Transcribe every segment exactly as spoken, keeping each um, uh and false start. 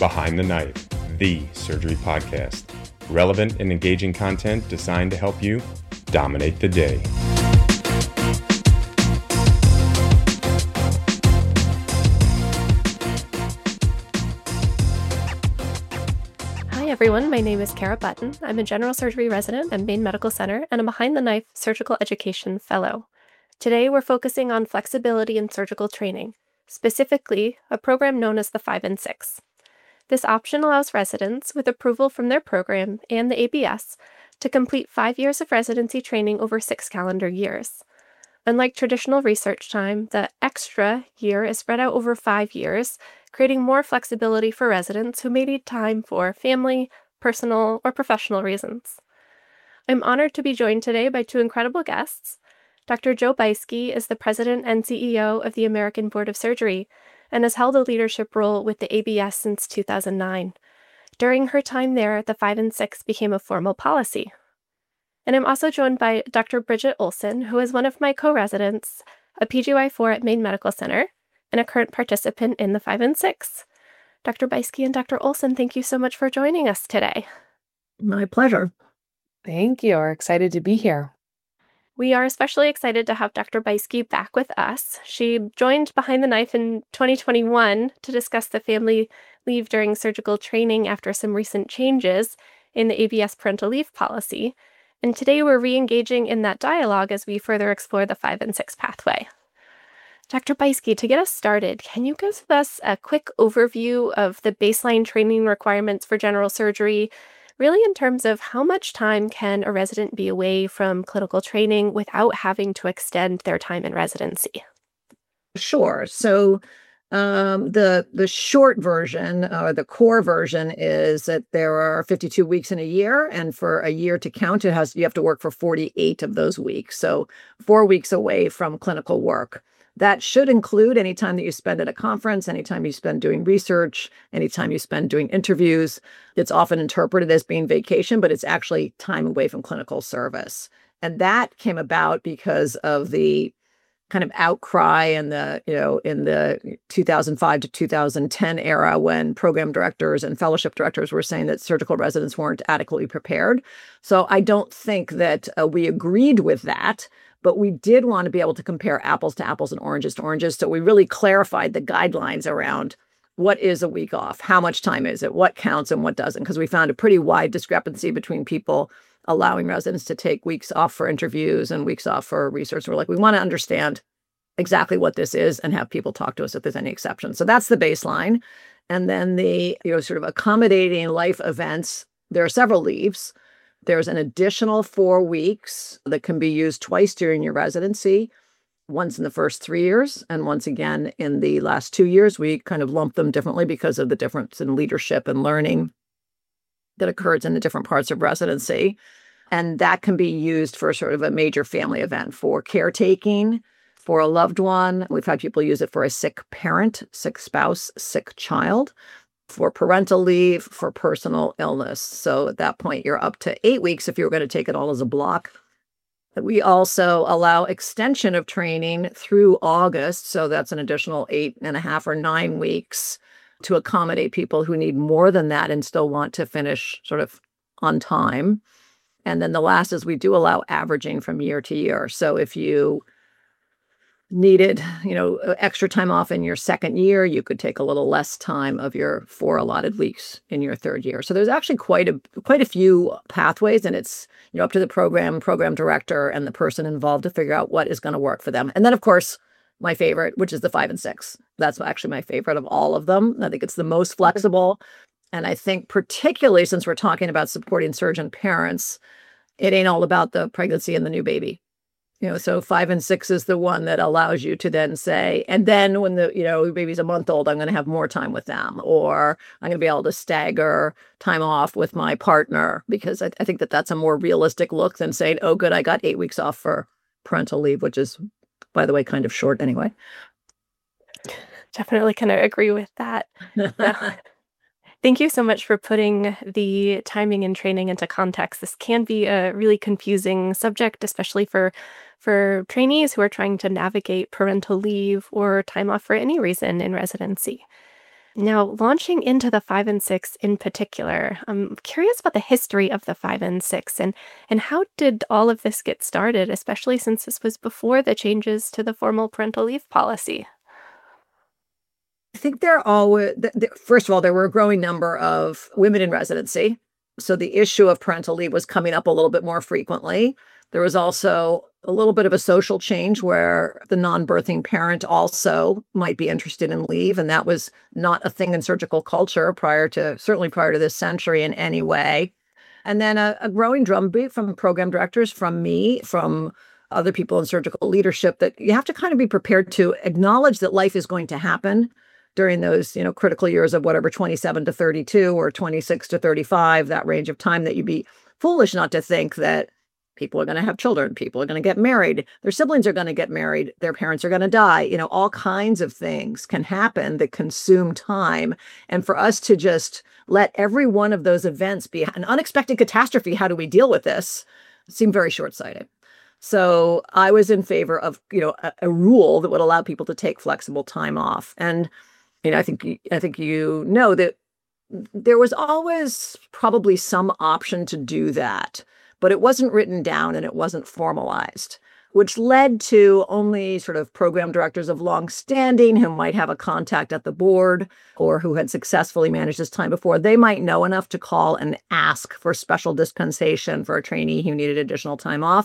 Behind the Knife, the surgery podcast. Relevant and engaging content designed to help you dominate the day. Hi everyone, my name is Kara Button. I'm a general surgery resident at Maine Medical Center and a Behind the Knife Surgical Education Fellow. Today we're focusing on flexibility in surgical training, specifically a program known as the five and six. This option allows residents, with approval from their program and the A B S, to complete five years of residency training over six calendar years. Unlike traditional research time, the extra year is spread out over five years, creating more flexibility for residents who may need time for family, personal, or professional reasons. I'm honored to be joined today by two incredible guests. Doctor Joe Beiske is the president and C E O of the American Board of Surgery and has held a leadership role with the A B S since two thousand nine. During her time there, the five and six became a formal policy. And I'm also joined by Doctor Bridget Olson, who is one of my co-residents, a P G Y four at Maine Medical Center, and a current participant in the five and six. Doctor Beiske and Doctor Olson, thank you so much for joining us today. My pleasure. Thank you. We're excited to be here. We are especially excited to have Doctor Beiske back with us. She joined Behind the Knife in twenty twenty-one to discuss the family leave during surgical training after some recent changes in the A B S parental leave policy. And today we're re-engaging in that dialogue as we further explore the five and six pathway. Doctor Beiske, to get us started, can you give us a quick overview of the baseline training requirements for general surgery, really in terms of how much time can a resident be away from clinical training without having to extend their time in residency? Sure. So um, the the short version, or the core version, is that there are fifty-two weeks in a year, and for a year to count, it has you have to work for forty-eight of those weeks. So four weeks away from clinical work. That should include any time that you spend at a conference, any time you spend doing research, any time you spend doing interviews. It's often interpreted as being vacation, but it's actually time away from clinical service. And that came about because of the kind of outcry in the, you know, in the two thousand five to two thousand ten era, when program directors and fellowship directors were saying that surgical residents weren't adequately prepared. So I don't think that uh, we agreed with that. But we did want to be able to compare apples to apples and oranges to oranges. So we really clarified the guidelines around what is a week off, how much time is it, what counts and what doesn't, because we found a pretty wide discrepancy between people allowing residents to take weeks off for interviews and weeks off for research. We're like, we want to understand exactly what this is and have people talk to us if there's any exceptions. So that's the baseline. And then the, you know, sort of accommodating life events, there are several leaves. There's an additional four weeks that can be used twice during your residency, once in the first three years and once again in the last two years. We kind of lump them differently because of the difference in leadership and learning that occurs in the different parts of residency. And that can be used for sort of a major family event, for caretaking, for a loved one. We've had people use it for a sick parent, sick spouse, sick child, for parental leave, for personal illness. So at that point, you're up to eight weeks if you were going to take it all as a block. We also allow extension of training through August. So that's an additional eight and a half or nine weeks to accommodate people who need more than that and still want to finish sort of on time. And then the last is we do allow averaging from year to year. So if you needed, you know, extra time off in your second year, you could take a little less time of your four allotted weeks in your third year. So there's actually quite a quite a few pathways, and it's, you know, up to the program, program director, and the person involved to figure out what is going to work for them. And then, of course, my favorite, which is the five and six. That's actually my favorite of all of them. I think it's the most flexible. And I think particularly since we're talking about supporting surgeon parents, it ain't all about the pregnancy and the new baby. You know, so five and six is the one that allows you to then say, and then when the, you know, baby's a month old, I'm going to have more time with them, or I'm going to be able to stagger time off with my partner, because I, I think that that's a more realistic look than saying, oh, good, I got eight weeks off for parental leave, which is, by the way, kind of short anyway. Definitely kind of agree with that. Yeah. Thank you so much for putting the timing and training into context. This can be a really confusing subject, especially for for trainees who are trying to navigate parental leave or time off for any reason in residency. Now, launching into the five and six in particular, I'm curious about the history of the five and six and and how did all of this get started, especially since this was before the changes to the formal parental leave policy? I think there always, th- th- first of all, there were a growing number of women in residency. So the issue of parental leave was coming up a little bit more frequently. There was also a little bit of a social change where the non-birthing parent also might be interested in leave. And that was not a thing in surgical culture prior to, certainly prior to this century in any way. And then a, a growing drumbeat from program directors, from me, from other people in surgical leadership, that you have to kind of be prepared to acknowledge that life is going to happen during those, you know, critical years of whatever, twenty-seven to thirty-two or twenty-six to thirty-five, that range of time, that you'd be foolish not to think that people are going to have children, people are going to get married, their siblings are going to get married, their parents are going to die. You know, all kinds of things can happen that consume time. And for us to just let every one of those events be an unexpected catastrophe, how do we deal with this? Seemed very short-sighted. So I was in favor of, you know, a, a rule that would allow people to take flexible time off. And you know, I think I think you know that there was always probably some option to do that, but it wasn't written down and it wasn't formalized, which led to only sort of program directors of long standing who might have a contact at the board or who had successfully managed this time before. They might know enough to call and ask for special dispensation for a trainee who needed additional time off.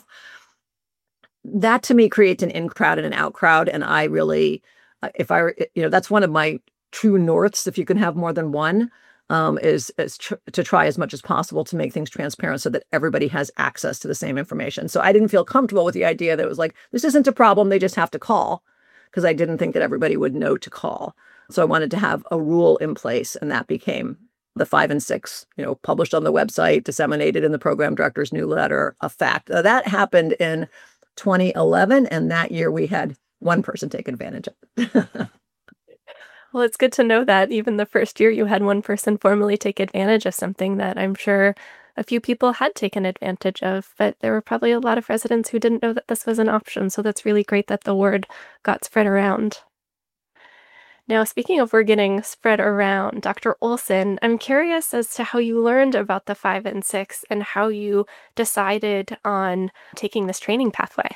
That to me creates an in crowd and an out crowd, and I really. If I, you know, that's one of my true norths, if you can have more than one, um, is, is tr- to try as much as possible to make things transparent so that everybody has access to the same information. So I didn't feel comfortable with the idea that it was like, this isn't a problem, they just have to call, because I didn't think that everybody would know to call. So I wanted to have a rule in place, and that became the five and six, you know, published on the website, disseminated in the program director's newsletter, a fact. Uh, that happened in twenty eleven, and that year we had one person take advantage of it. Well, it's good to know that even the first year you had one person formally take advantage of something that I'm sure a few people had taken advantage of, but there were probably a lot of residents who didn't know that this was an option. So that's really great that the word got spread around. Now, speaking of word getting spread around, Doctor Olson, I'm curious as to how you learned about the five and six and how you decided on taking this training pathway.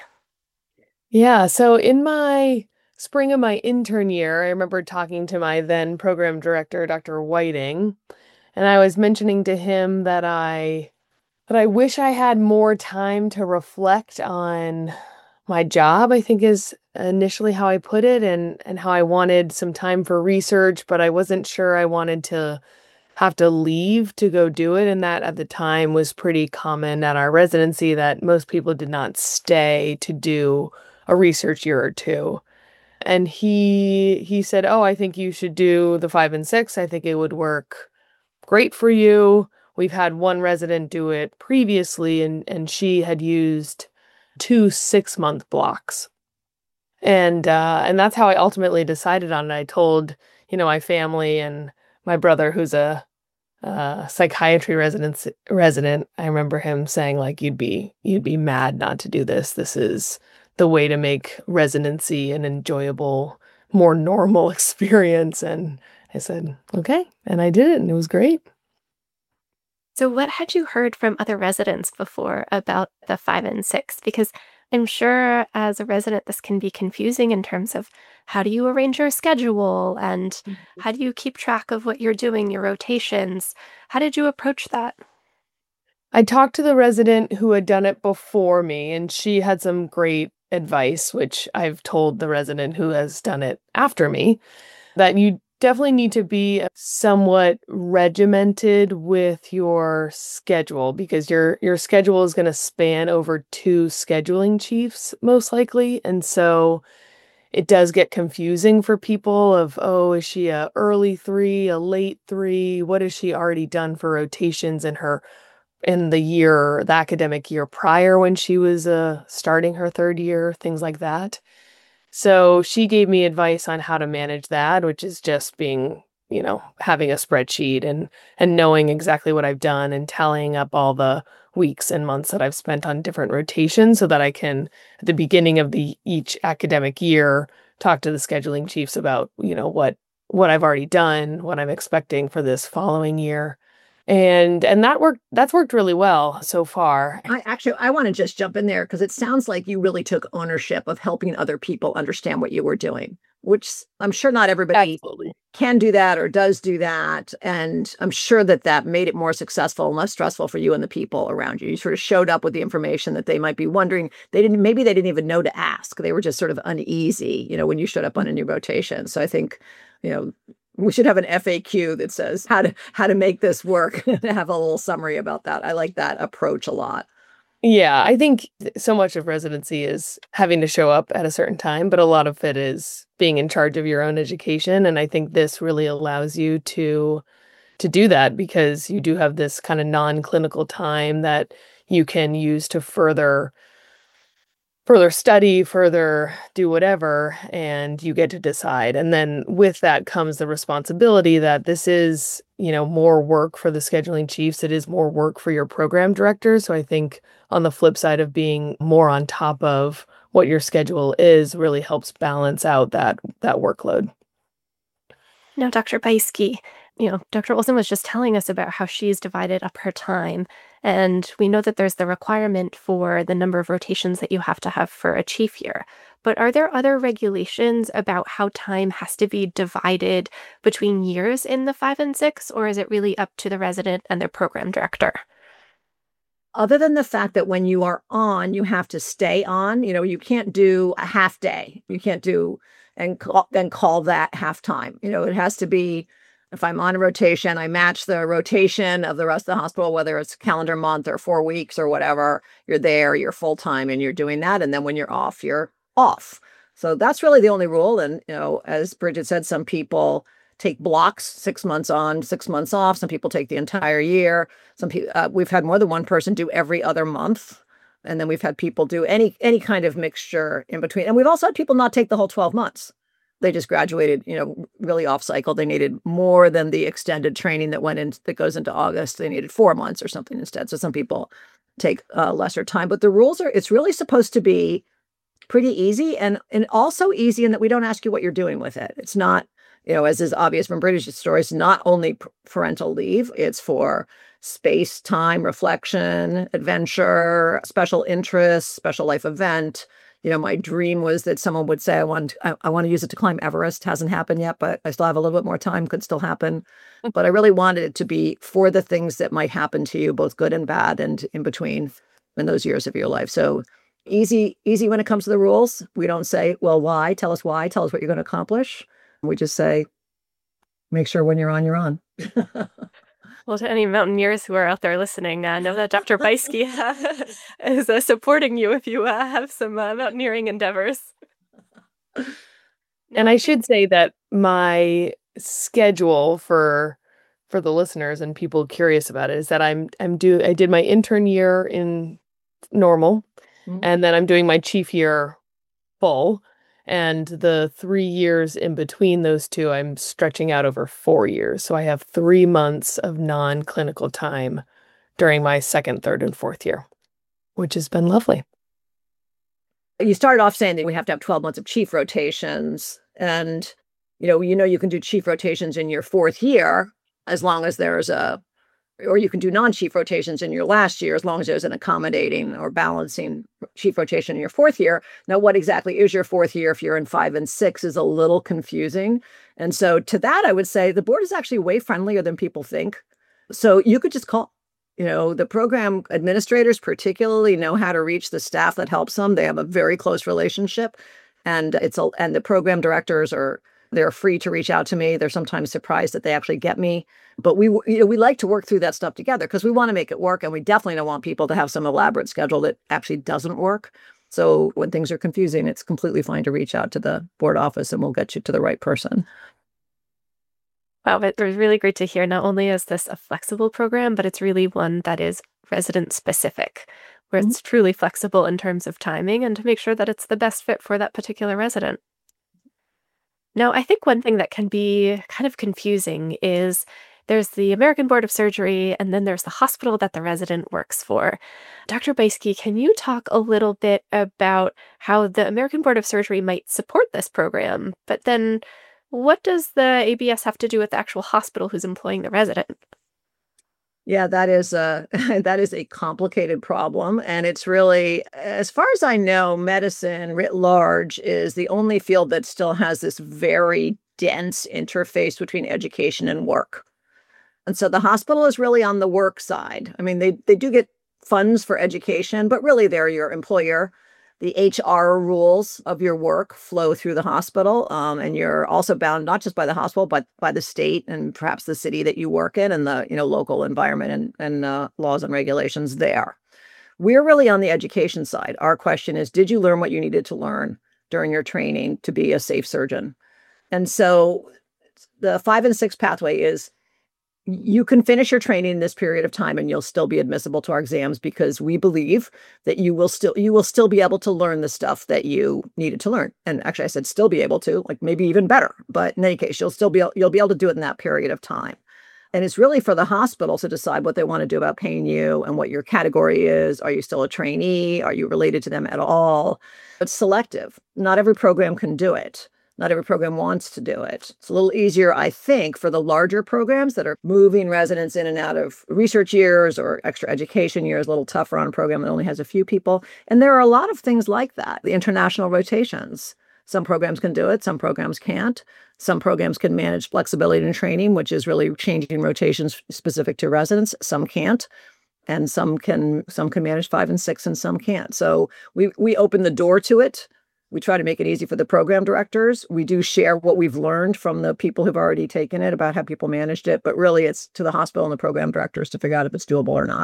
Yeah, so in my spring of my intern year, I remember talking to my then program director, Doctor Whiting, and I was mentioning to him that I that I wish I had more time to reflect on my job, I think is initially how I put it, and and how I wanted some time for research, but I wasn't sure I wanted to have to leave to go do it. And that at the time was pretty common at our residency, that most people did not stay to do a research year or two. And he he said, "Oh, I think you should do the five and six. I think it would work great for you. We've had one resident do it previously, and and she had used two six-month blocks." And uh, and that's how I ultimately decided on it. I told, you know, my family and my brother, who's a uh, psychiatry resident. Resident. I remember him saying, like, "You'd be you'd be mad not to do this. This is the way to make residency an enjoyable, more normal experience." And I said, "Okay," and I did it, and it was great. So what had you heard from other residents before about the five and six? Because I'm sure as a resident, this can be confusing in terms of how do you arrange your schedule and how do you keep track of what you're doing, your rotations? How did you approach that? I talked to the resident who had done it before me, and she had some great advice, which I've told the resident who has done it after me, that you definitely need to be somewhat regimented with your schedule, because your your schedule is going to span over two scheduling chiefs most likely. And so it does get confusing for people of, oh, is she a early three, a late three? What has she already done for rotations in her in the year, the academic year prior when she was uh, starting her third year, things like that. So she gave me advice on how to manage that, which is just being, you know, having a spreadsheet and and knowing exactly what I've done and tallying up all the weeks and months that I've spent on different rotations, so that I can, at the beginning of the each academic year, talk to the scheduling chiefs about, you know, what what I've already done, what I'm expecting for this following year. And and that worked that's worked really well so far. I actually I want to just jump in there because it sounds like you really took ownership of helping other people understand what you were doing, which I'm sure not everybody Absolutely. can do that or does do that. And I'm sure that that made it more successful and less stressful for you and the people around you. You sort of showed up with the information that they might be wondering. They didn't, maybe they didn't even know to ask. They were just sort of uneasy, you know, when you showed up on a new rotation. So I think, you know, we should have an F A Q that says how to how to make this work and have a little summary about that. I like that approach a lot. Yeah, I think th- so much of residency is having to show up at a certain time, but a lot of it is being in charge of your own education. And I think this really allows you to to do that because you do have this kind of non-clinical time that you can use to further further study, further do whatever, and you get to decide. And then with that comes the responsibility that this is, you know, more work for the scheduling chiefs. It is more work for your program director. So I think on the flip side of being more on top of what your schedule is really helps balance out that that workload. Now, Doctor Beiske, you know, Doctor Olson was just telling us about how she's divided up her time. And we know that there's the requirement for the number of rotations that you have to have for a chief year. But are there other regulations about how time has to be divided between years in the five and six, or is it really up to the resident and their program director? Other than the fact that when you are on, you have to stay on, you know, you can't do a half day. You can't do and call, then call that half time. You know, it has to be, if I'm on a rotation, I match the rotation of the rest of the hospital, whether it's calendar month or four weeks or whatever, you're there, you're full time and you're doing that. And then when you're off, you're off. So that's really the only rule. And, you know, as Bridget said, some people take blocks, six months on, six months off. Some people take the entire year. Some people, uh, we've had more than one person do every other month. And then we've had people do any any kind of mixture in between. And we've also had people not take the whole twelve months. They just graduated, you know, really off cycle. They needed more than the extended training that went in, that goes into August. They needed four months or something instead. So some people take uh, lesser time. But the rules are, it's really supposed to be pretty easy and, and also easy in that we don't ask you what you're doing with it. It's not, you know, as is obvious from British stories, not only parental leave, it's for space, time, reflection, adventure, special interest, special life event. You know, my dream was that someone would say, I want, I, I want to use it to climb Everest. Hasn't happened yet, but I still have a little bit more time, could still happen. But I really wanted it to be for the things that might happen to you, both good and bad, and in between in those years of your life. So easy, easy when it comes to the rules. We don't say, well, why? Tell us why. Tell us what you're going to accomplish. We just say, make sure when you're on, you're on. Well, to any mountaineers who are out there listening, uh, know that Doctor Beiske is uh, supporting you if you uh, have some uh, mountaineering endeavors. And I should say that my schedule for for the listeners and people curious about it is that I'm I'm do I did my intern year in normal, mm-hmm. and then I'm doing my chief year full. And the three years in between those two, I'm stretching out over four years. So I have three months of non-clinical time during my second, third, and fourth year, which has been lovely. You started off saying that we have to have twelve months of chief rotations. And, you know, you know, you can do chief rotations in your fourth year as long as there's a, or you can do non-chief rotations in your last year as long as there's an accommodating or balancing chief rotation in your fourth year. Now, what exactly is your fourth year if you're in five and six is a little confusing. And so to that, I would say the board is actually way friendlier than people think. So you could just call, you know, the program administrators particularly know how to reach the staff that helps them. They have a very close relationship, and it's a, and the program directors are, they're free to reach out to me. They're sometimes surprised that they actually get me. But we, you know, we like to work through that stuff together because we want to make it work. And we definitely don't want people to have some elaborate schedule that actually doesn't work. So when things are confusing, it's completely fine to reach out to the board office and we'll get you to the right person. Wow, it was really great to hear. Not only is this a flexible program, but it's really one that is resident specific, where mm-hmm. it's truly flexible in terms of timing and to make sure that it's the best fit for that particular resident. Now, I think one thing that can be kind of confusing is there's the American Board of Surgery, and then there's the hospital that the resident works for. Doctor Beiske, can you talk a little bit about how the American Board of Surgery might support this program, but then What does the A B S have to do with the actual hospital who's employing the resident? Yeah, that is a that is a complicated problem, and it's really, as far as I know, medicine writ large is the only field that still has this very dense interface between education and work. And so the hospital is really on the work side. I mean, they they do get funds for education, but really they're your employer. The H R rules of your work flow through the hospital, um, and you're also bound not just by the hospital, but by the state and perhaps the city that you work in and the you know local environment and, and uh, laws and regulations there. We're really on the education side. Our question is, did you learn what you needed to learn during your training to be a safe surgeon? And so the five and six pathway is you can finish your training in this period of time and you'll still be admissible to our exams because we believe that you will still you will still be able to learn the stuff that you needed to learn. And actually I said still be able to, like maybe even better. But in any case, you'll still be you'll be able to do it in that period of time. And it's really for the hospital to decide what they want to do about paying you and what your category is. Are you still a trainee? Are you related to them at all? It's selective. Not every program can do it. Not every program wants to do it. It's a little easier, I think, for the larger programs that are moving residents in and out of research years or extra education years, a little tougher on a program that only has a few people. And there are a lot of things like that. The international rotations. Some programs can do it, some programs can't. Some programs can manage flexibility in training, which is really changing rotations specific to residents. Some can't. And some can some can manage five and six and some can't. So we we open the door to it. We try to make it easy for the program directors. We do share what we've learned from the people who've already taken it about how people managed it, but really it's to the hospital and the program directors to figure out if it's doable or not.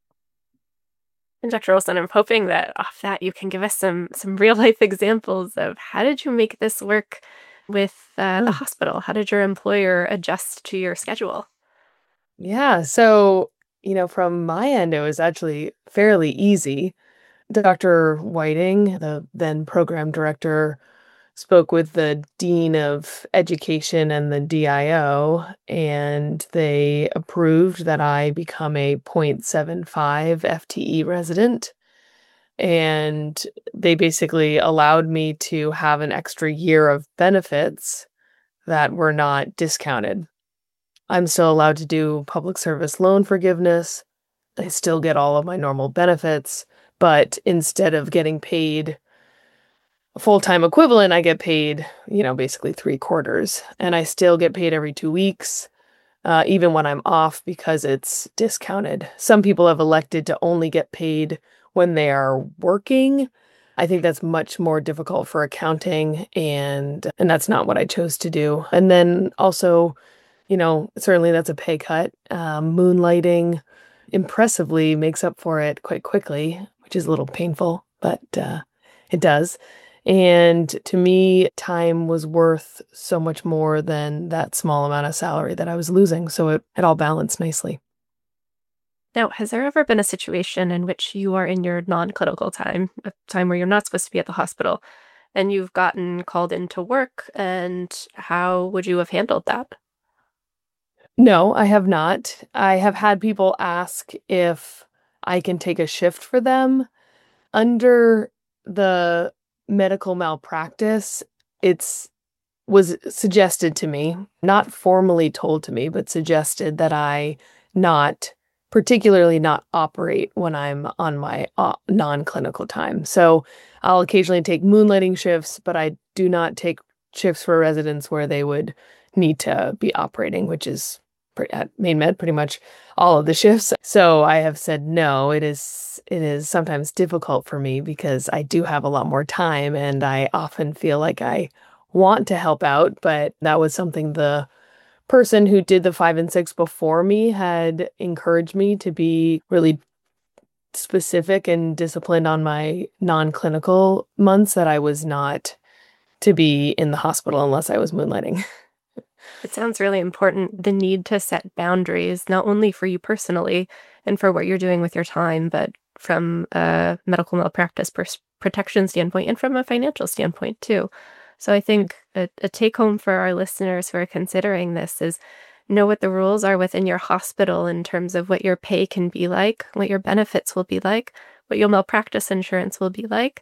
And Doctor Olson, I'm hoping that off that you can give us some some real life examples of how did you make this work with uh, the hospital? How did your employer adjust to your schedule? Yeah. So, you know, from my end, it was actually fairly easy. Doctor Whiting, the then program director, spoke with the dean of education and the D I O, and they approved that I become a point seven five F T E resident. And they basically allowed me to have an extra year of benefits that were not discounted. I'm still allowed to do public service loan forgiveness. I still get all of my normal benefits. But instead of getting paid a full-time equivalent, I get paid, you know, basically three quarters. And I still get paid every two weeks, uh, even when I'm off because it's discounted. Some people have elected to only get paid when they are working. I think that's much more difficult for accounting, and and that's not what I chose to do. And then also, you know, certainly that's a pay cut. Um, moonlighting impressively makes up for it quite quickly, which is a little painful, but uh, it does. And to me, time was worth so much more than that small amount of salary that I was losing. So it, it all balanced nicely. Now, has there ever been a situation in which you are in your non-clinical time, a time where you're not supposed to be at the hospital, and you've gotten called into work, and how would you have handled that? No, I have not. I have had people ask if I can take a shift for them. Under the medical malpractice, it's was suggested to me, not formally told to me, but suggested that I not, particularly not operate when I'm on my uh, non-clinical time. So I'll occasionally take moonlighting shifts, but I do not take shifts for residents where they would need to be operating, which is at Maine Med pretty much all of the shifts. So I have said no. It is it is sometimes difficult for me because I do have a lot more time and I often feel like I want to help out, but that was something the person who did the five and six before me had encouraged me to be really specific and disciplined on my non-clinical months, that I was not to be in the hospital unless I was moonlighting. It sounds really important, the need to set boundaries, not only for you personally and for what you're doing with your time, but from a medical malpractice pers- protection standpoint and from a financial standpoint too. So I think a, a take home for our listeners who are considering this is know what the rules are within your hospital in terms of what your pay can be like, what your benefits will be like, what your malpractice insurance will be like,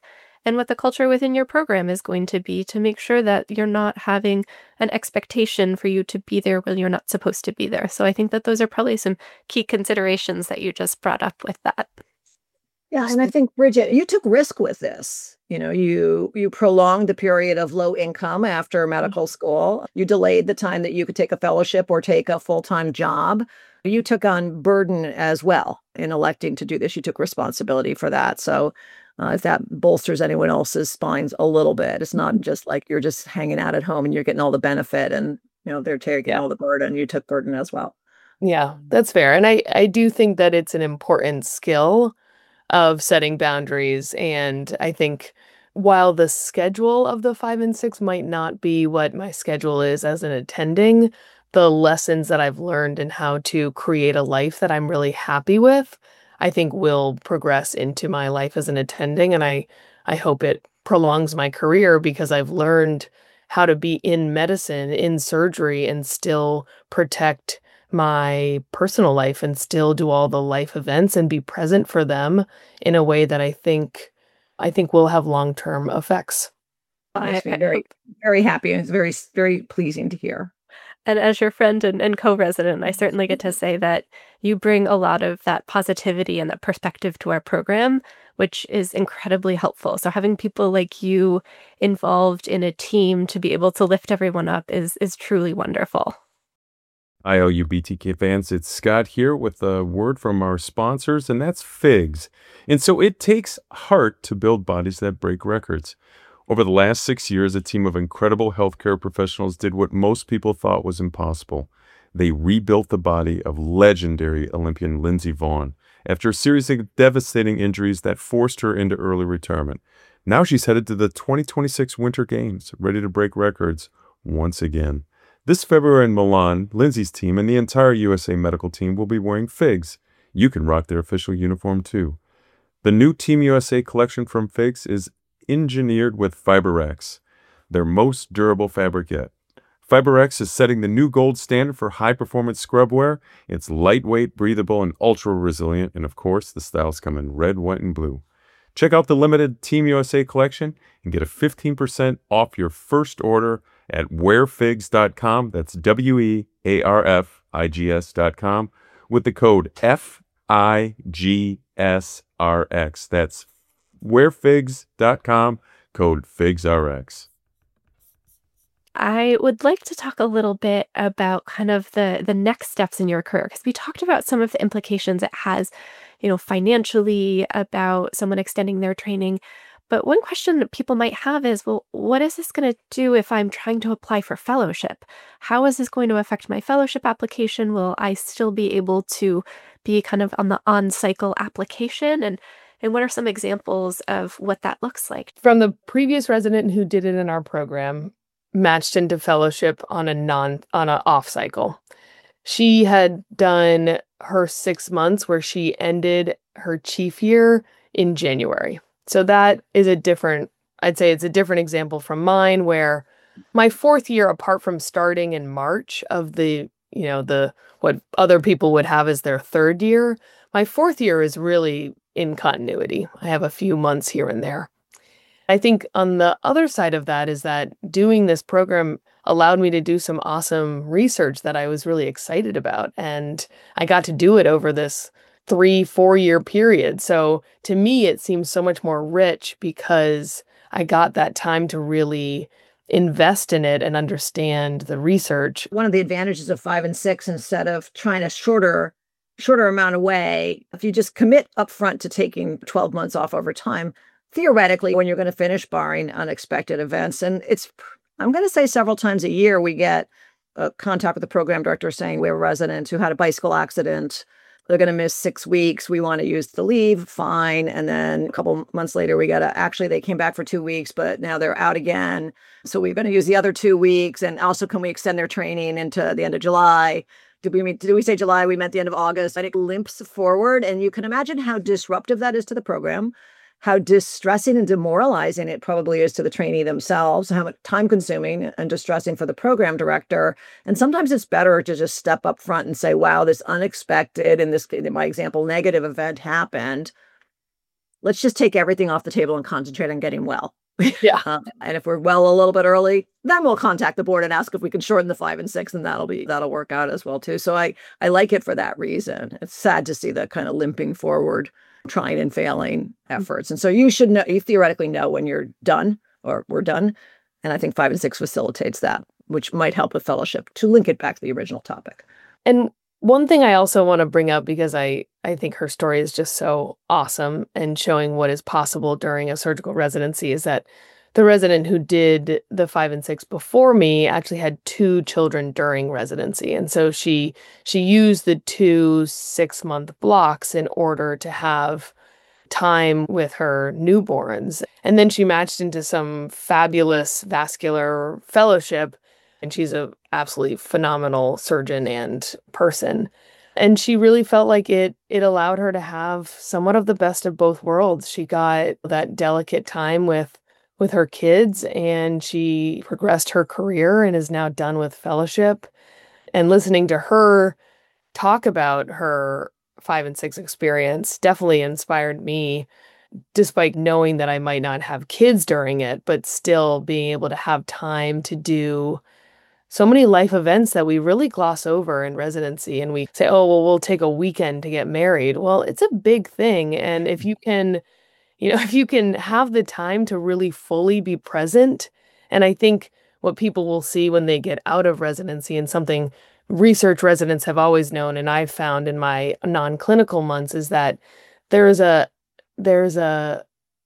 and what the culture within your program is going to be to make sure that you're not having an expectation for you to be there when you're not supposed to be there. So I think that those are probably some key considerations that you just brought up with that. Yeah, and I think, Bridget, you took risk with this. You know, you you prolonged the period of low income after medical school. You delayed the time that you could take a fellowship or take a full-time job. You took on burden as well in electing to do this. You took responsibility for that. So uh, if that bolsters anyone else's spines a little bit, it's not just like you're just hanging out at home and you're getting all the benefit and, you know, they're taking Yeah. all the burden. You took burden as well. Yeah, that's fair. And I, I do think that it's an important skill of setting boundaries. And I think while the schedule of the five and six might not be what my schedule is as an attending, the lessons that I've learned and how to create a life that I'm really happy with, I think will progress into my life as an attending. And I, I hope it prolongs my career because I've learned how to be in medicine, in surgery, and still protect my personal life and still do all the life events and be present for them in a way that I think I think will have long-term effects. It makes I, me I very, hope- very happy. And it's very, very pleasing to hear. and as your friend and, and co-resident, I certainly get to say that you bring a lot of that positivity and that perspective to our program, which is incredibly helpful. So having people like you involved in a team to be able to lift everyone up is is truly wonderful. I O U B T K fans, it's Scott here with a word from our sponsors, and that's FIGS. And so it takes heart to build bodies that break records. Over the last six years, a team of incredible healthcare professionals did what most people thought was impossible. They rebuilt the body of legendary Olympian Lindsey Vonn after a series of devastating injuries that forced her into early retirement. Now she's headed to the twenty twenty-six Winter Games, ready to break records once again. This February in Milan, Lindsey's team and the entire U S A medical team will be wearing FIGS. You can rock their official uniform too. The new Team U S A collection from FIGS is engineered with FiberX, their most durable fabric yet. FiberX is setting the new gold standard for high-performance scrub wear. It's lightweight, breathable, and ultra-resilient, and of course, the styles come in red, white, and blue. Check out the limited Team U S A collection and get a fifteen percent off your first order at wear figs dot com. That's W E A R F I G S dot com with the code F I G S R X. That's wear figs dot com, code FIGSRX. I would like to talk a little bit about kind of the the next steps in your career because we talked about some of the implications it has, you know, financially about someone extending their training. But one question that people might have is, well, what is this going to do if I'm trying to apply for fellowship? How is this going to affect my fellowship application? Will I still be able to be kind of on the on-cycle application? And and what are some examples of what that looks like? From the previous resident who did it in our program, matched into fellowship on a non on a off cycle. She had done her six months where she ended her chief year in January. So that is a different, I'd say it's a different example from mine where my fourth year, apart from starting in March of the, you know, the, what other people would have as their third year, my fourth year is really in continuity. I have a few months here and there. I think on the other side of that is that doing this program allowed me to do some awesome research that I was really excited about. And I got to do it over this three, four year period. So to me, it seems so much more rich because I got that time to really invest in it and understand the research. One of the advantages of five and six, instead of trying a shorter, shorter amount away, if you just commit upfront to taking twelve months off over time, theoretically, when you're going to finish, barring unexpected events, and it's, I'm going to say several times a year, we get a contact with the program director saying we have a resident who had a bicycle accident. They're going to miss six weeks. We want to use the leave. Fine. And then a couple months later, we got to, actually, they came back for two weeks, but now they're out again. So we're going to use the other two weeks. And also, can we extend their training into the end of July? Did we mean, did we say July? We meant the end of August. And it limps forward. And you can imagine how disruptive that is to the program, how distressing and demoralizing it probably is to the trainee themselves, how much time consuming and distressing for the program director. And sometimes it's better to just step up front and say, wow, this unexpected, in this, in my example, negative event happened. let's just take everything off the table and concentrate on getting well. Yeah. Um, and if we're well a little bit early, then we'll contact the board and ask if we can shorten the five and six, and that'll be that'll work out as well too. So I I like it for that reason. It's sad to see the kind of limping forward, trying and failing efforts. And so you should know, you theoretically know when you're done or we're done. And I think five and six facilitates that, which might help with fellowship to link it back to the original topic. And one thing I also want to bring up, because I, I think her story is just so awesome and showing what is possible during a surgical residency, is that the resident who did the five and six before me actually had two children during residency. And so she she used the two six-month blocks in order to have time with her newborns. And then she matched into some fabulous vascular fellowship, and she's a absolutely phenomenal surgeon and person. And she really felt like it it allowed her to have somewhat of the best of both worlds. She got that delicate time with with her kids, and she progressed her career and is now done with fellowship. And listening to her talk about her five and six experience definitely inspired me, despite knowing that I might not have kids during it, but still being able to have time to do so many life events that we really gloss over in residency. And we say, oh, well, we'll take a weekend to get married. Well, it's a big thing. And if you can, you know, if you can have the time to really fully be present, and I think what people will see when they get out of residency, and something research residents have always known, and I've found in my non-clinical months, is that there's a there's a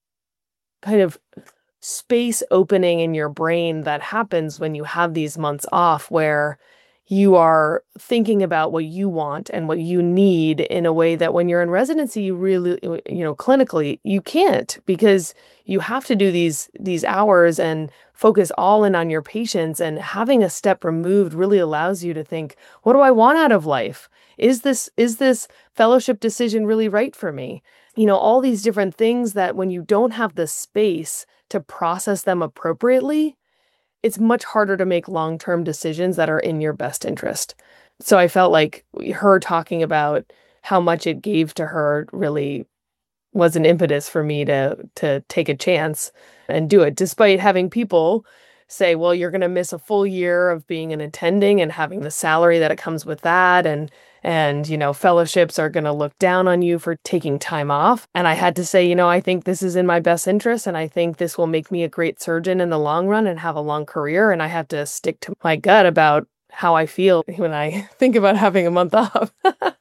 kind of space opening in your brain that happens when you have these months off, where you are thinking about what you want and what you need in a way that when you're in residency, you really, you know, clinically, you can't, because you have to do these these hours and focus all in on your patients. And having a step removed really allows you to think, what do I want out of life? Is this is this fellowship decision really right for me? You know, all these different things that when you don't have the space to process them appropriately, it's much harder to make long-term decisions that are in your best interest. So I felt like her talking about how much it gave to her really was an impetus for me to to take a chance and do it, despite having people say, well, you're going to miss a full year of being an attending and having the salary that it comes with that. And, and, you know, fellowships are going to look down on you for taking time off. And I had to say, you know, I think this is in my best interest. And I think this will make me a great surgeon in the long run and have a long career. And I have to stick to my gut about how I feel when I think about having a month off.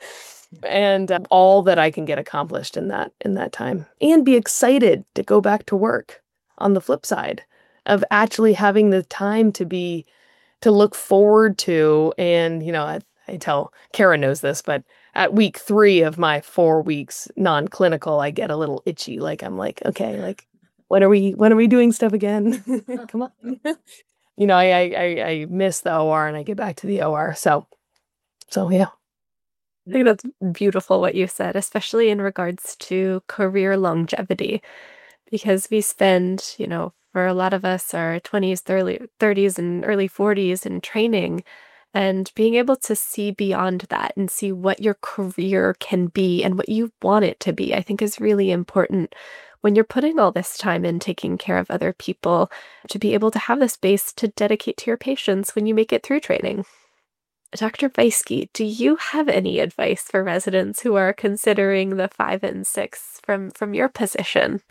And uh, all that I can get accomplished in that, in that time, and be excited to go back to work on the flip side of actually having the time to be, to look forward to. And, you know, I, I tell, Kara knows this, but at week three of my four weeks non-clinical, I get a little itchy. Like, I'm like, okay, like, when are we, when are we doing stuff again? Come on. You know, I, I, I miss the O R and I get back to the O R. So, so yeah. I think that's beautiful what you said, especially in regards to career longevity, because we spend, you know, for a lot of us, our twenties, early thirties, and early forties in training, and being able to see beyond that and see what your career can be and what you want it to be, I think is really important when you're putting all this time in taking care of other people, to be able to have the space to dedicate to your patients when you make it through training. Doctor Beiske, do you have any advice for residents who are considering the five and six from, from your position?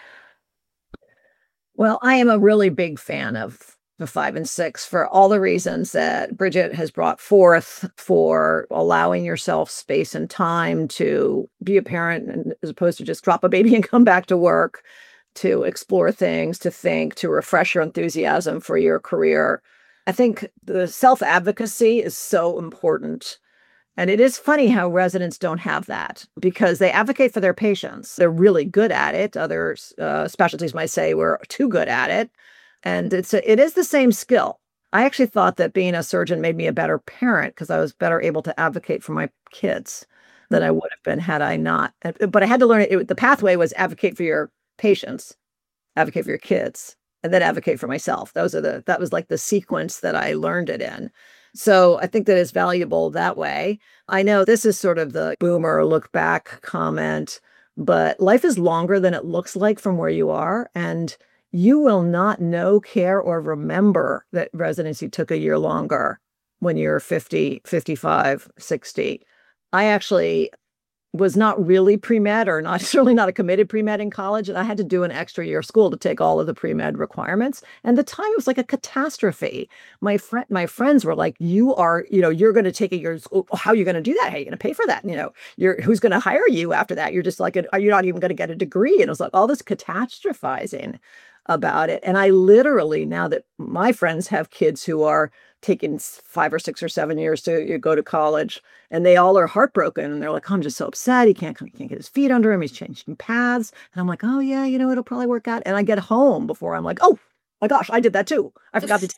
Well, I am a really big fan of the five and six for all the reasons that Bridget has brought forth, for allowing yourself space and time to be a parent, and as opposed to just drop a baby and come back to work, to explore things, to think, to refresh your enthusiasm for your career. I think the self-advocacy is so important. And it is funny how residents don't have that, because they advocate for their patients. They're really good at it. Other uh, specialties might say we're too good at it. And it's a, it is the same skill. I actually thought that being a surgeon made me a better parent, because I was better able to advocate for my kids than I would have been had I not. But I had to learn it. it the pathway was advocate for your patients, advocate for your kids, and then advocate for myself. Those are the, that was like the sequence that I learned it in. So I think that it's valuable that way. I know this is sort of the boomer look back comment, but life is longer than it looks like from where you are. And you will not know, care, or remember that residency took a year longer when you're fifty, fifty-five, sixty. I actually was not really pre-med, or not certainly not a committed pre-med in college. And I had to do an extra year of school to take all of the pre-med requirements. And the time it was like a catastrophe. My friend, my friends were like, you are, you know, you're going to take a year of school. How are you going to do that? How are you going to pay for that? You know, you're, who's going to hire you after that? You're just like, are you not even going to get a degree? And it was like all this catastrophizing about it. And I literally, now that my friends have kids who are taking five or six or seven years to go to college, and they all are heartbroken, and they're like, oh, I'm just so upset. He can't, he can't get his feet under him. He's changing paths. And I'm like, oh yeah, you know, it'll probably work out. And I get home before I'm like, oh my gosh, I did that too. I forgot to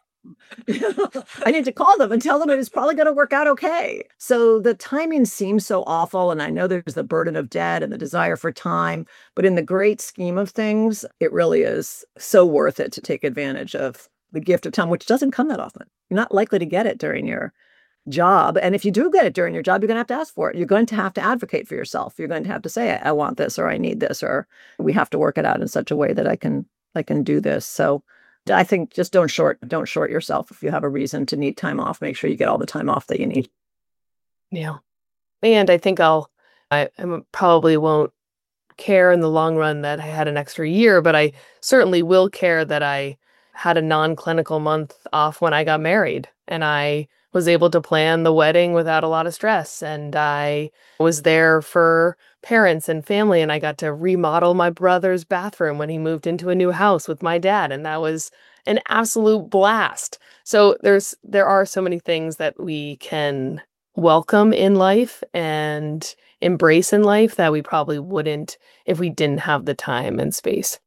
I need to call them and tell them it was probably going to work out okay. So the timing seems so awful. And I know there's the burden of debt and the desire for time, but in the great scheme of things, it really is so worth it to take advantage of the gift of time, which doesn't come that often. You're not likely to get it during your job. And if you do get it during your job, you're going to have to ask for it. You're going to have to advocate for yourself. You're going to have to say, I want this, or I need this, or we have to work it out in such a way that I can, I can do this. So I think just don't short, don't short yourself. If you have a reason to need time off, make sure you get all the time off that you need. Yeah. And I think I'll, I, I probably won't care in the long run that I had an extra year, but I certainly will care that I had a non-clinical month off when I got married, and I was able to plan the wedding without a lot of stress. And I was there for parents and family, and I got to remodel my brother's bathroom when he moved into a new house with my dad. And that was an absolute blast. So there's, there are so many things that we can welcome in life and embrace in life that we probably wouldn't if we didn't have the time and space.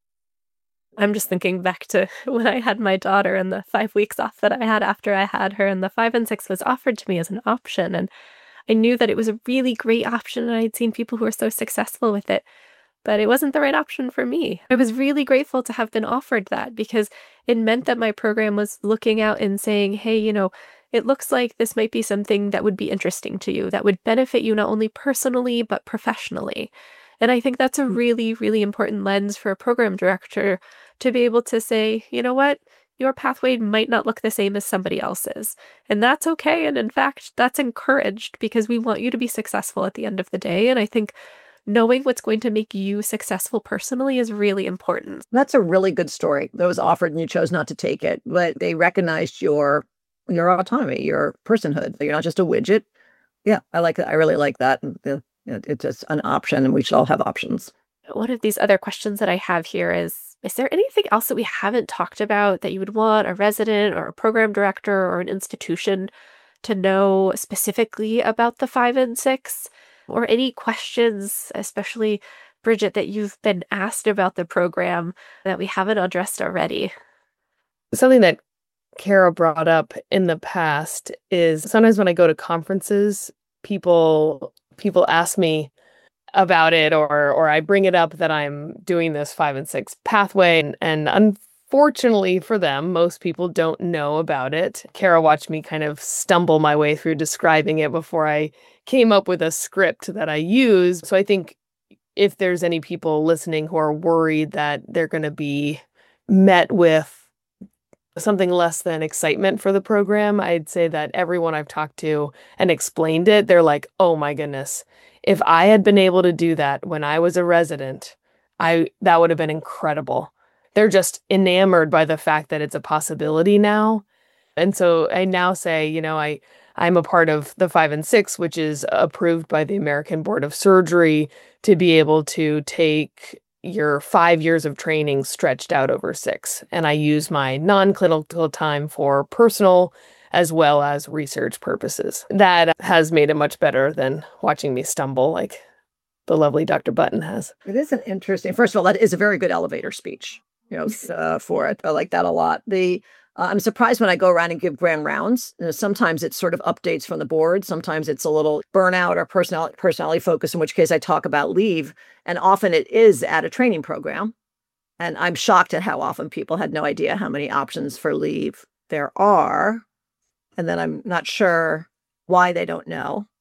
I'm just thinking back to when I had my daughter and the five weeks off that I had after I had her, and the five and six was offered to me as an option. And I knew that it was a really great option, and I'd seen people who were so successful with it, but it wasn't the right option for me. I was really grateful to have been offered that, because it meant that my program was looking out and saying, hey, you know, it looks like this might be something that would be interesting to you, that would benefit you not only personally, but professionally. And I think that's a really, really important lens for a program director to be able to say, you know what, your pathway might not look the same as somebody else's. And that's okay. And in fact, that's encouraged, because we want you to be successful at the end of the day. And I think knowing what's going to make you successful personally is really important. That's a really good story. That was offered and you chose not to take it, but they recognized your your autonomy, your personhood. You're not just a widget. Yeah, I like that. I really like that. The, it's just an option, and we should all have options. One of these other questions that I have here is, is there anything else that we haven't talked about that you would want a resident or a program director or an institution to know specifically about the five and six? Or any questions, especially Bridget, that you've been asked about the program that we haven't addressed already? Something that Kara brought up in the past is sometimes when I go to conferences, people people ask me about it, or or I bring it up that I'm doing this five and six pathway, and, and unfortunately for them, most people don't know about it. Kara watched me kind of stumble my way through describing it before I came up with a script that I use. So I think if there's any people listening who are worried that they're going to be met with something less than excitement for the program, I'd say that everyone I've talked to and explained it, they're like, oh my goodness, if I had been able to do that when I was a resident, I that would have been incredible. They're just enamored by the fact that it's a possibility now. And so I now say, you know, I, I'm a part of the five and six, which is approved by the American Board of Surgery to be able to take your five years of training stretched out over six. And I use my non-clinical time for personal as well as research purposes. That has made it much better than watching me stumble like the lovely Doctor Button has. It is an interesting, first of all, that is a very good elevator speech, you know, uh, for it. I like that a lot. The uh, I'm surprised when I go around and give grand rounds. You know, sometimes it's sort of updates from the board. Sometimes it's a little burnout or personality, personality focus, in which case I talk about leave. And often it is at a training program. And I'm shocked at how often people had no idea how many options for leave there are. And then I'm not sure why they don't know.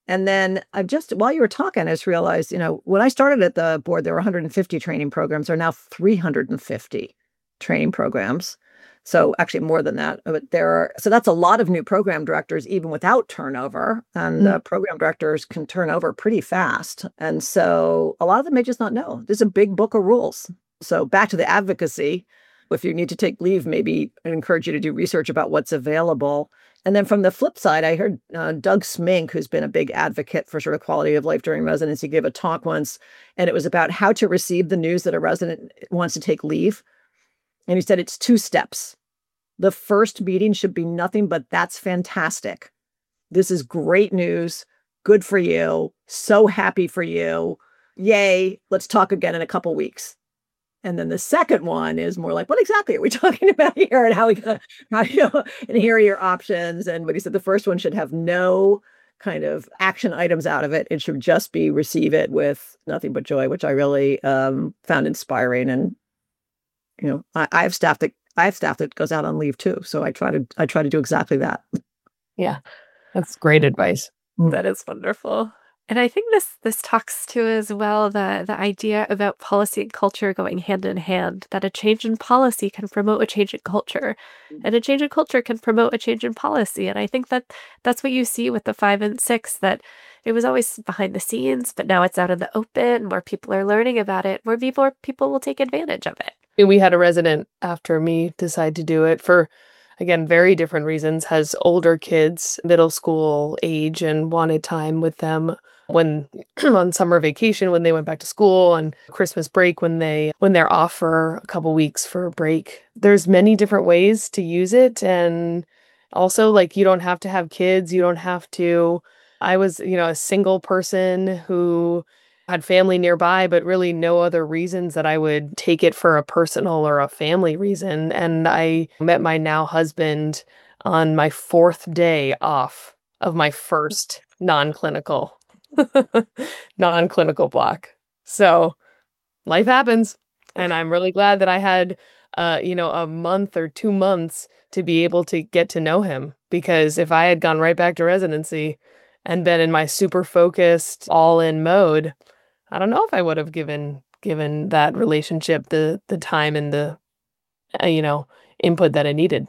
And then I've just, while you were talking, I just realized, you know, when I started at the board, there were one hundred fifty training programs. There are now three hundred fifty training programs. So actually more than that. But there are, so that's a lot of new program directors, even without turnover. And uh, program directors can turn over pretty fast. And so a lot of them may just not know. There's a big book of rules. So back to the advocacy. If you need to take leave, maybe I encourage you to do research about what's available. And then from the flip side, I heard uh, Doug Smink, who's been a big advocate for sort of quality of life during residency, give a talk once, and it was about how to receive the news that a resident wants to take leave. And he said it's two steps. The first meeting should be nothing but "that's fantastic. This is great news. Good for you. So happy for you. Yay. Let's talk again in a couple weeks." And then the second one is more like, what exactly are we talking about here? And how we gonna, how, you know, and here are your options. And what he said, the first one should have no kind of action items out of it. It should just be receive it with nothing but joy, which I really um, found inspiring. And, you know, I, I have staff that I have staff that goes out on leave too. So I try to I try to do exactly that. Yeah, that's great advice. That is wonderful. And I think this this talks to as well the the idea about policy and culture going hand in hand, that a change in policy can promote a change in culture, and a change in culture can promote a change in policy. And I think that that's what you see with the five and six, that it was always behind the scenes, but now it's out in the open, more people are learning about it, more people, people will take advantage of it. We had a resident after me decide to do it for, again, very different reasons, has older kids, middle school age, and wanted time with them when on summer vacation, when they went back to school, on Christmas break, when they when they're off for a couple weeks for a break. There's many different ways to use it. And also, like, you don't have to have kids. You don't have to. I was, you know, a single person who had family nearby, but really no other reasons that I would take it for a personal or a family reason. And I met my now husband on my fourth day off of my first non-clinical non-clinical block. So life happens. And I'm really glad that I had, uh, you know, a month or two months to be able to get to know him. Because if I had gone right back to residency and been in my super focused, all in mode, I don't know if I would have given given that relationship the the time and the, uh, you know, input that it needed.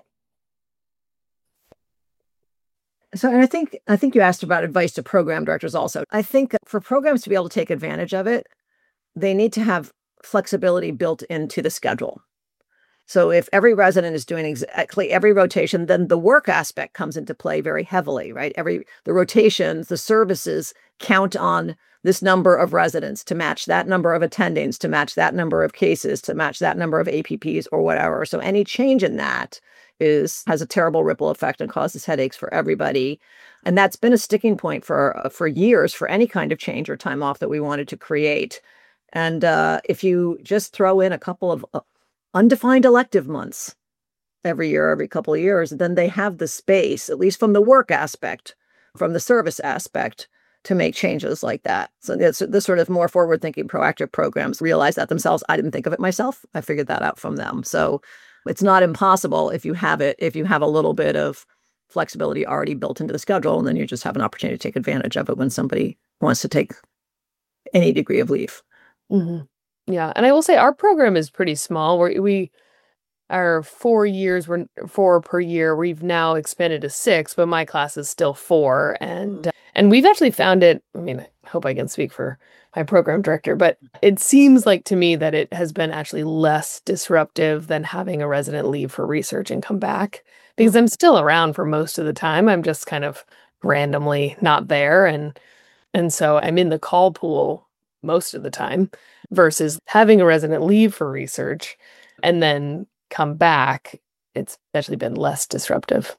So, and I think I think you asked about advice to program directors also. I think for programs to be able to take advantage of it, they need to have flexibility built into the schedule. So if every resident is doing exactly every rotation, then the work aspect comes into play very heavily, right? Every the rotations, the services count on this number of residents to match that number of attendings, to match that number of cases, to match that number of A P Ps or whatever. So any change in that is has a terrible ripple effect and causes headaches for everybody. And that's been a sticking point for uh, for years for any kind of change or time off that we wanted to create. And uh, if you just throw in a couple of uh, undefined elective months every year, every couple of years, then they have the space, at least from the work aspect, from the service aspect, to make changes like that. So this, this sort of more forward-thinking, proactive programs realize that themselves. I didn't think of it myself. I figured that out from them. So it's not impossible if you have it, if you have a little bit of flexibility already built into the schedule, and then you just have an opportunity to take advantage of it when somebody wants to take any degree of leave. Mm-hmm. Yeah. And I will say our program is pretty small. We're, we our four years, we're four per year. We've now expanded to six, but my class is still four. And, uh, and we've actually found it, I mean, I hope I can speak for my program director, but it seems like to me that it has been actually less disruptive than having a resident leave for research and come back, because I'm still around for most of the time. I'm just kind of randomly not there. And, and so I'm in the call pool most of the time versus having a resident leave for research and then come back. It's actually been less disruptive.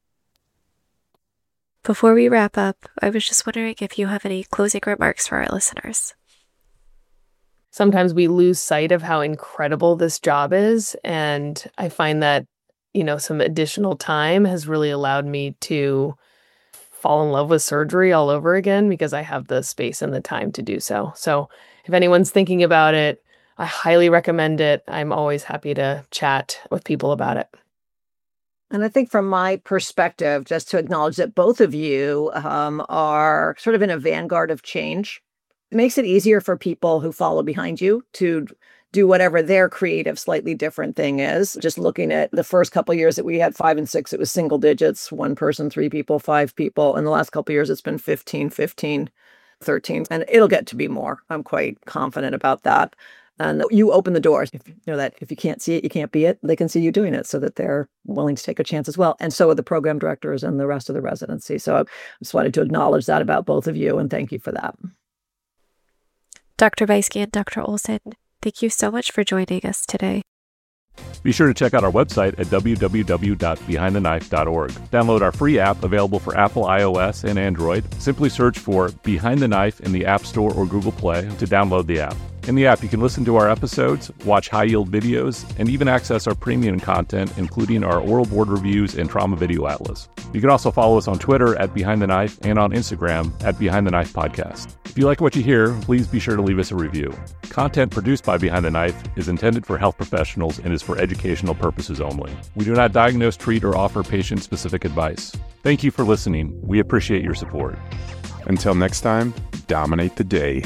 Before we wrap up, I was just wondering if you have any closing remarks for our listeners. Sometimes we lose sight of how incredible this job is. And I find that, you know, some additional time has really allowed me to fall in love with surgery all over again because I have the space and the time to do so. So if anyone's thinking about it, I highly recommend it. I'm always happy to chat with people about it. And I think from my perspective, just to acknowledge that both of you um, are sort of in a vanguard of change, it makes it easier for people who follow behind you to do whatever their creative, slightly different thing is. Just looking at the first couple of years that we had five and six, it was single digits, one person, three people, five people. In the last couple of years, it's been fifteen, fifteen, thirteen, and it'll get to be more. I'm quite confident about that. And you open the doors. If you know that if you can't see it, you can't be it. They can see you doing it so that they're willing to take a chance as well. And so are the program directors and the rest of the residency. So I just wanted to acknowledge that about both of you and thank you for that. Doctor Beiske and Doctor Olson, thank you so much for joining us today. Be sure to check out our website at w w w dot behind the knife dot org. Download our free app available for Apple iOS and Android. Simply search for Behind the Knife in the App Store or Google Play to download the app. In the app, you can listen to our episodes, watch high-yield videos, and even access our premium content, including our oral board reviews and trauma video atlas. You can also follow us on Twitter at Behind the Knife and on Instagram at Behind the Knife Podcast. If you like what you hear, please be sure to leave us a review. Content produced by Behind the Knife is intended for health professionals and is for educational purposes only. We do not diagnose, treat, or offer patient-specific advice. Thank you for listening. We appreciate your support. Until next time, dominate the day.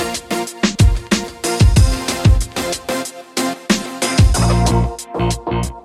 Thank you.